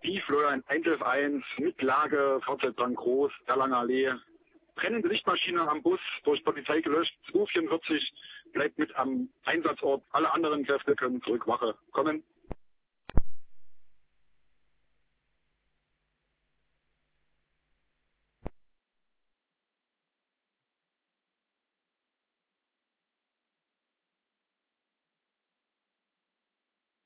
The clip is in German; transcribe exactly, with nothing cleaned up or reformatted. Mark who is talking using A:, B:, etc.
A: Die Florian eins elf eins mit Lage, Fahrzeugplan groß, Erlanger Allee. Brennende Lichtmaschine am Bus, durch Polizei gelöscht. U vierundvierzig bleibt mit am Einsatzort. Alle anderen Kräfte können zurück Wache kommen.